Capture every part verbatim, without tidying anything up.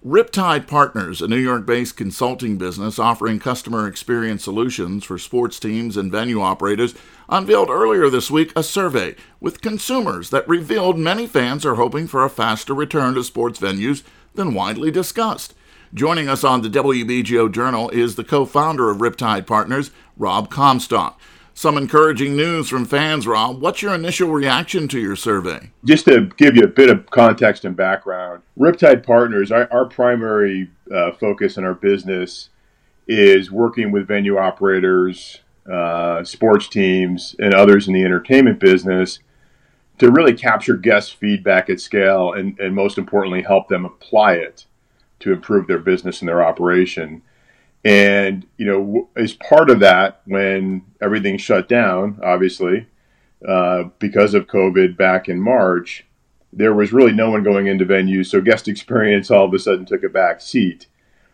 Riptide Partners, a New York-based consulting business offering customer experience solutions for sports teams and venue operators, unveiled earlier this week a survey with consumers that revealed many fans are hoping for a faster return to sports venues than widely discussed. Joining us on the W B G O Journal is the co-founder of Riptide Partners, Rob Comstock. Some encouraging news from fans, Rob. What's your initial reaction to your survey? Just to give you a bit of context and background, Riptide Partners, our, our primary uh, focus in our business is working with venue operators, uh, sports teams, and others in the entertainment business to really capture guest feedback at scale and, and most importantly, help them apply it to improve their business and their operation. And, you know, as part of that, when everything shut down, obviously, uh, because of COVID back in March, there was really no one going into venues. So guest experience all of a sudden took a back seat.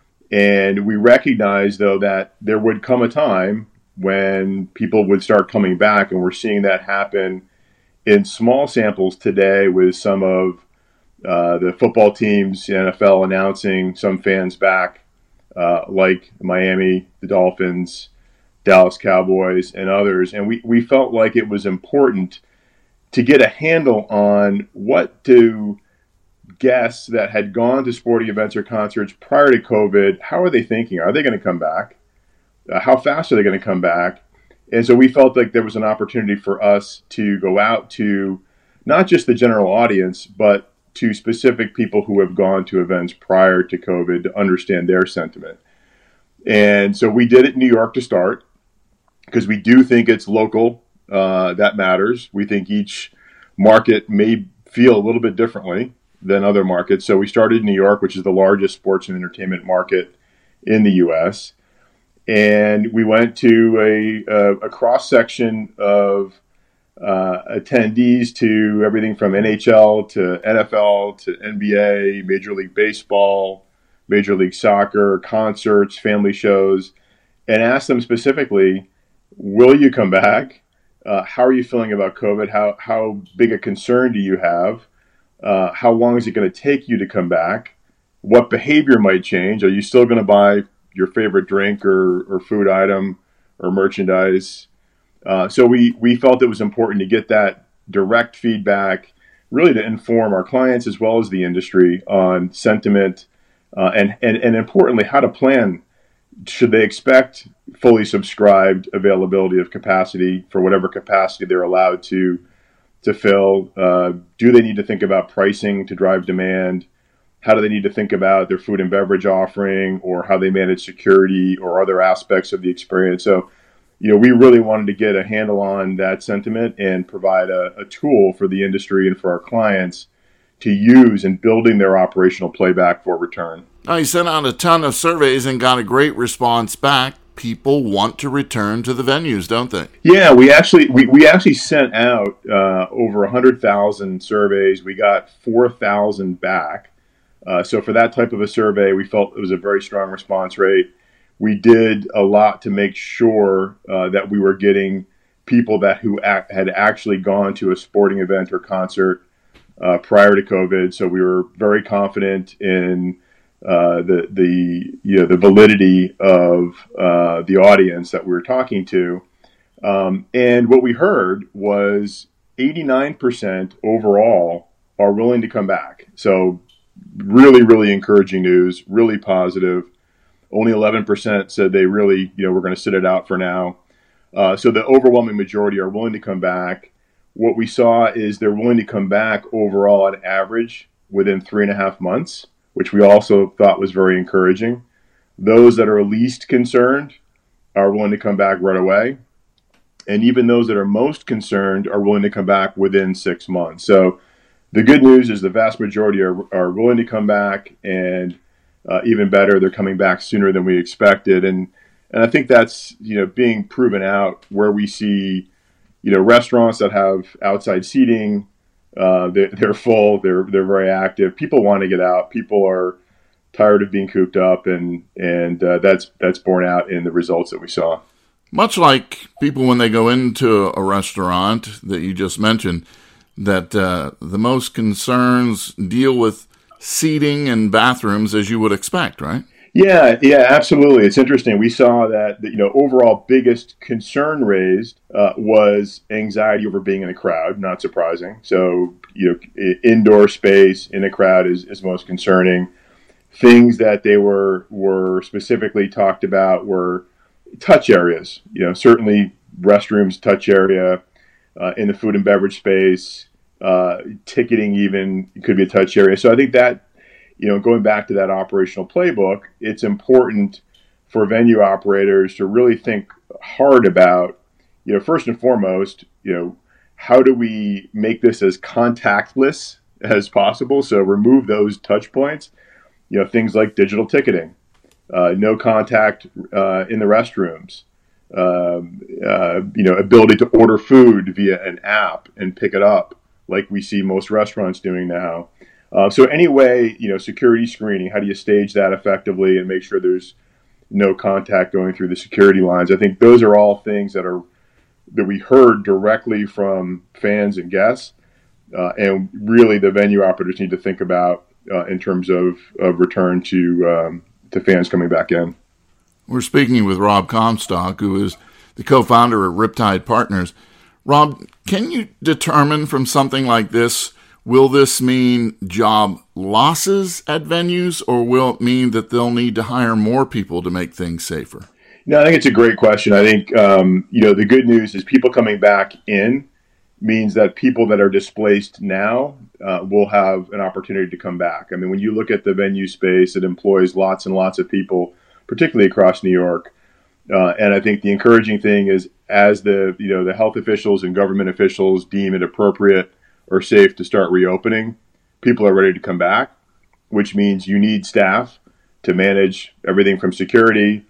And we recognized, though, that there would come a time when people would start coming back. And we're seeing that happen in small samples today with some of uh, the football teams, the N F L announcing some fans back. Uh, like Miami, the Dolphins, Dallas Cowboys, and others. And we, we felt like it was important to get a handle on what do guests that had gone to sporting events or concerts prior to COVID, how are they thinking? Are they going to come back? Uh, how fast are they going to come back? And so we felt like there was an opportunity for us to go out to not just the general audience, but to specific people who have gone to events prior to COVID to understand their sentiment. And so we did it in New York to start because we do think it's local uh, that matters. We think each market may feel a little bit differently than other markets. So we started in New York, which is the largest sports and entertainment market in the U S. And we went to a, a, a cross-section of Uh, attendees to everything from N H L to N F L to N B A, Major League Baseball, Major League Soccer, concerts, family shows, and asked them specifically, will you come back? Uh, how are you feeling about COVID? How, how big a concern do you have? Uh, how long is it going to take you to come back? What behavior might change? Are you still going to buy your favorite drink or, or food item or merchandise? Uh, so we, we felt it was important to get that direct feedback, really to inform our clients as well as the industry on sentiment uh, and, and, and importantly, how to plan. Should they expect fully subscribed availability of capacity for whatever capacity they're allowed to, to fill? Uh, do they need to think about pricing to drive demand? How do they need to think about their food and beverage offering or how they manage security or other aspects of the experience? So, you know, we really wanted to get a handle on that sentiment and provide a, a tool for the industry and for our clients to use in building their operational playback for return. Now, you sent out a ton of surveys and got a great response back. People want to return to the venues, don't they? Yeah, we actually we, we actually sent out uh, over one hundred thousand surveys. We got four thousand back. Uh, so for that type of a survey, we felt it was a very strong response rate. We did a lot to make sure uh, that we were getting people that who act, had actually gone to a sporting event or concert uh, prior to COVID. So we were very confident in uh, the the you know the validity of uh, the audience that we were talking to. Um, and what we heard was eighty-nine percent overall are willing to come back. So really, really encouraging news, really positive. Only eleven percent said they really, you know, we're going to sit it out for now. Uh, so the overwhelming majority are willing to come back. What we saw is they're willing to come back overall on average within three and a half months, which we also thought was very encouraging. Those that are least concerned are willing to come back right away. And even those that are most concerned are willing to come back within six months. So the good news is the vast majority are, are willing to come back, and Uh, even better, they're coming back sooner than we expected. And and I think that's, you know, being proven out where we see, you know, restaurants that have outside seating, uh, they're, they're full, they're they're very active. People want to get out. People are tired of being cooped up, and and uh, that's that's borne out in the results that we saw. Much like people when they go into a restaurant that you just mentioned, that uh, the most concerns deal with seating and bathrooms as you would expect, right? Yeah, yeah, absolutely. It's interesting. We saw that the, you know, overall biggest concern raised uh, was anxiety over being in a crowd. Not surprising. So, you know, indoor space in a crowd is, is most concerning. Things that they were were specifically talked about were touch areas. You know, certainly restrooms, touch area, uh, in the food and beverage space, uh, ticketing even could be a touch area. So I think that, you know, going back to that operational playbook, it's important for venue operators to really think hard about, you know, first and foremost, you know, how do we make this as contactless as possible? So remove those touch points, you know, things like digital ticketing, uh, no contact uh, in the restrooms, um, uh, you know, ability to order food via an app and pick it up like we see most restaurants doing now. Uh, so anyway, you know, security screening, how do you stage that effectively and make sure there's no contact going through the security lines? I think those are all things that are that we heard directly from fans and guests, uh, and really the venue operators need to think about uh, in terms of, of return to um, to fans coming back in. We're speaking with Rob Comstock, who is the co-founder of Riptide Partners. Rob, can you determine from something like this, will this mean job losses at venues, or will it mean that they'll need to hire more people to make things safer? No, I think it's a great question. I think, um, you know, the good news is people coming back in means that people that are displaced now uh, will have an opportunity to come back. I mean, when you look at the venue space, it employs lots and lots of people, particularly across New York. Uh, and I think the encouraging thing is as the, you know, the health officials and government officials deem it appropriate or safe to start reopening, people are ready to come back, which means you need staff to manage everything from security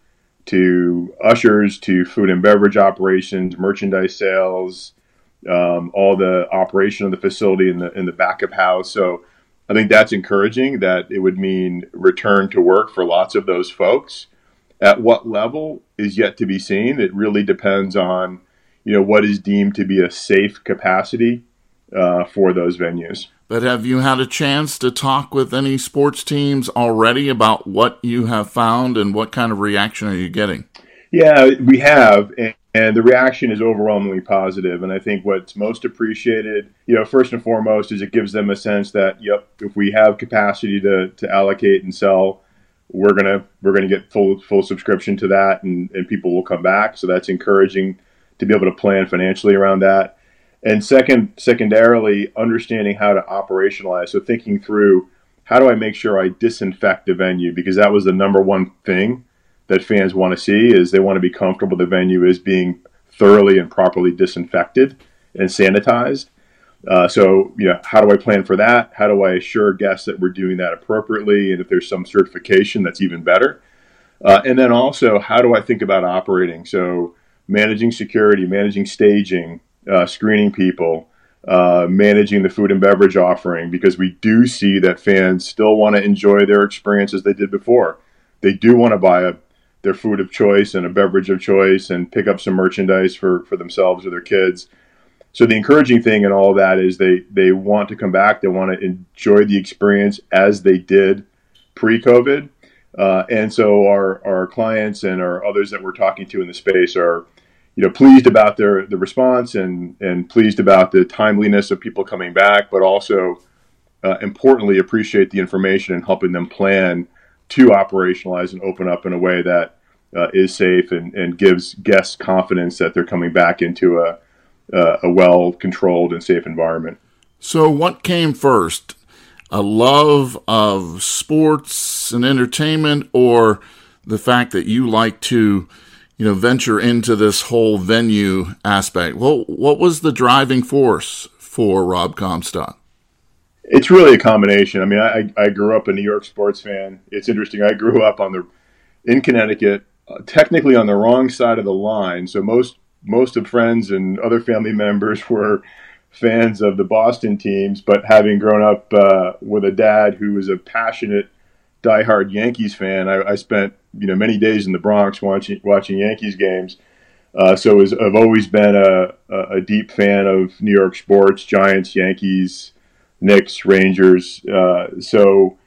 to ushers to food and beverage operations, merchandise sales, um, all the operation of the facility in the in the back of house. So I think that's encouraging that it would mean return to work for lots of those folks. At what level is yet to be seen. It really depends on, you know, what is deemed to be a safe capacity uh, for those venues. But have you had a chance to talk with any sports teams already about what you have found and what kind of reaction are you getting? Yeah, we have, and, and the reaction is overwhelmingly positive. And I think what's most appreciated, you know, first and foremost, is it gives them a sense that, yep, if we have capacity to to allocate and sell, we're gonna we're gonna get full full subscription to that, and, and people will come back. So that's encouraging to be able to plan financially around that. And second, secondarily, understanding how to operationalize. So thinking through, how do I make sure I disinfect the venue? Because that was the number one thing that fans want to see, is they want to be comfortable the venue is being thoroughly and properly disinfected and sanitized. Uh, so, you know, how do I plan for that? How do I assure guests that we're doing that appropriately? And if there's some certification, that's even better. Uh, and then also, how do I think about operating? So managing security, managing staging, Uh, screening people, uh, managing the food and beverage offering, because we do see that fans still want to enjoy their experience as they did before. They do want to buy a, their food of choice and a beverage of choice and pick up some merchandise for, for themselves or their kids. So the encouraging thing in all of that is they, they want to come back. They want to enjoy the experience as they did pre-COVID. Uh, and so our, our clients and our others that we're talking to in the space are, you know, pleased about their the response and and pleased about the timeliness of people coming back, but also uh, importantly appreciate the information and helping them plan to operationalize and open up in a way that uh, is safe and, and gives guests confidence that they're coming back into a uh, a well-controlled and safe environment. So what came first, a love of sports and entertainment, or the fact that you like to, you know, venture into this whole venue aspect? Well, what was the driving force for Rob Comstock? It's really a combination. I mean, I, I grew up a New York sports fan. It's interesting. I grew up on the in Connecticut, uh, technically on the wrong side of the line. So most most of friends and other family members were fans of the Boston teams. But having grown up uh, with a dad who was a passionate, diehard Yankees fan, I, I spent you know many days in the Bronx watching watching Yankees games. Uh, so was, I've always been a, a deep fan of New York sports: Giants, Yankees, Knicks, Rangers. Uh, so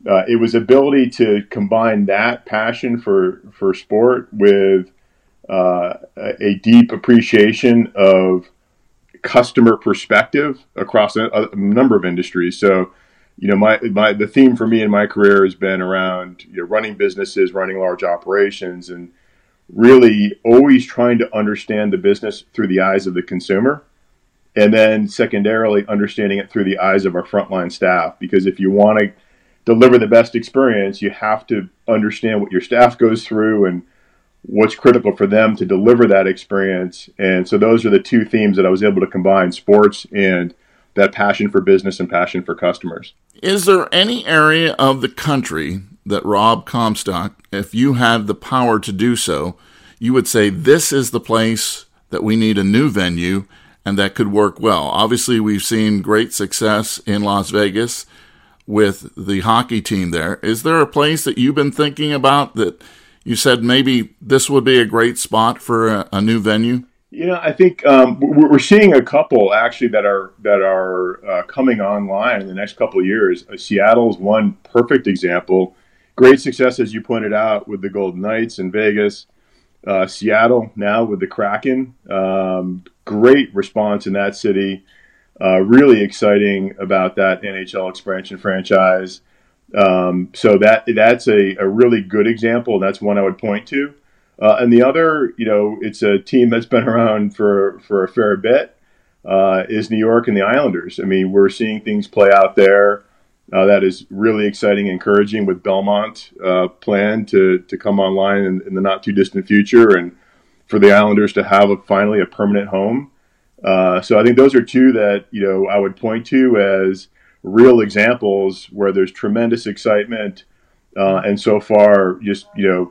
uh, it was ability to combine that passion for, for sport with uh, a deep appreciation of customer perspective across a, a number of industries. So, you know, my, my, the theme for me in my career has been around, you know, running businesses, running large operations, and really always trying to understand the business through the eyes of the consumer. And then secondarily, understanding it through the eyes of our frontline staff. Because if you want to deliver the best experience, you have to understand what your staff goes through and what's critical for them to deliver that experience. And so those are the two themes that I was able to combine: sports and that passion for business and passion for customers. Is there any area of the country that Rob Comstock, if you had the power to do so, you would say this is the place that we need a new venue and that could work well? Obviously, we've seen great success in Las Vegas with the hockey team there. Is there a place that you've been thinking about that you said maybe this would be a great spot for a, a new venue? You know, I think um, we're seeing a couple actually that are that are uh, coming online in the next couple of years. Uh, Seattle's one perfect example. Great success, as you pointed out, with the Golden Knights in Vegas. Uh, Seattle now with the Kraken. Um, great response in that city. Uh, really exciting about that N H L expansion franchise. Um, so that that's a, a really good example. That's one I would point to. Uh, and the other, you know, it's a team that's been around for, for a fair bit, uh, is New York and the Islanders. I mean, we're seeing things play out there. Uh, that is really exciting, encouraging, with Belmont uh, planned to to come online in, in the not too distant future, and for the Islanders to have a, finally a permanent home. Uh, so I think those are two that, you know, I would point to as real examples where there's tremendous excitement, uh, and so far just, you know,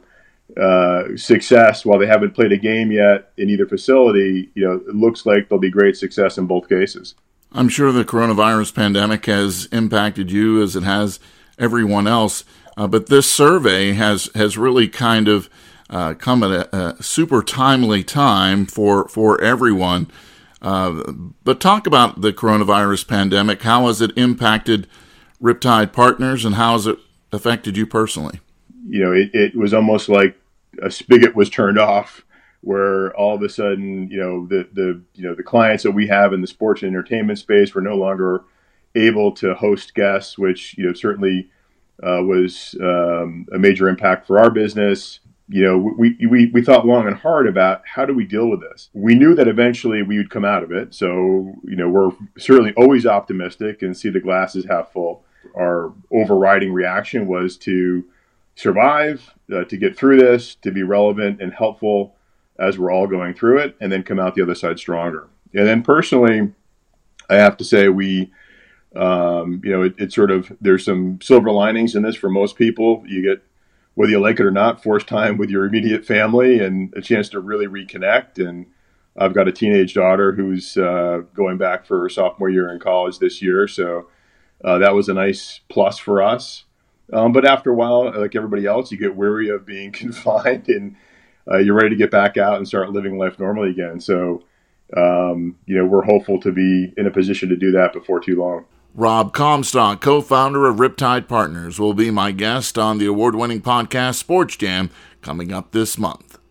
uh, success. While they haven't played a game yet in either facility, you know, it looks like there'll be great success in both cases. I'm sure the coronavirus pandemic has impacted you as it has everyone else, uh, but this survey has, has really kind of uh, come at a, a super timely time for, for everyone. Uh, but talk about the coronavirus pandemic. How has it impacted Riptide Partners, and how has it affected you personally? You know, it, it was almost like a spigot was turned off, where all of a sudden, you know, the, the, you know, the clients that we have in the sports and entertainment space were no longer able to host guests, which, you know, certainly uh, was um, a major impact for our business. You know, we, we, we thought long and hard about how do we deal with this. We knew that eventually we would come out of it. So, you know, we're certainly always optimistic and see the glasses half full. Our overriding reaction was to survive, uh, to get through this, to be relevant and helpful as we're all going through it, and then come out the other side stronger. And then personally, I have to say we, um, you know, it, it sort of, there's some silver linings in this for most people. You get, whether you like it or not, forced time with your immediate family and a chance to really reconnect. And I've got a teenage daughter who's uh, going back for her sophomore year in college this year. So uh, that was a nice plus for us. Um, but after a while, like everybody else, you get weary of being confined, and uh, you're ready to get back out and start living life normally again. So, um, you know, we're hopeful to be in a position to do that before too long. Rob Comstock, co-founder of Riptide Partners, will be my guest on the award-winning podcast Sports Jam coming up this month.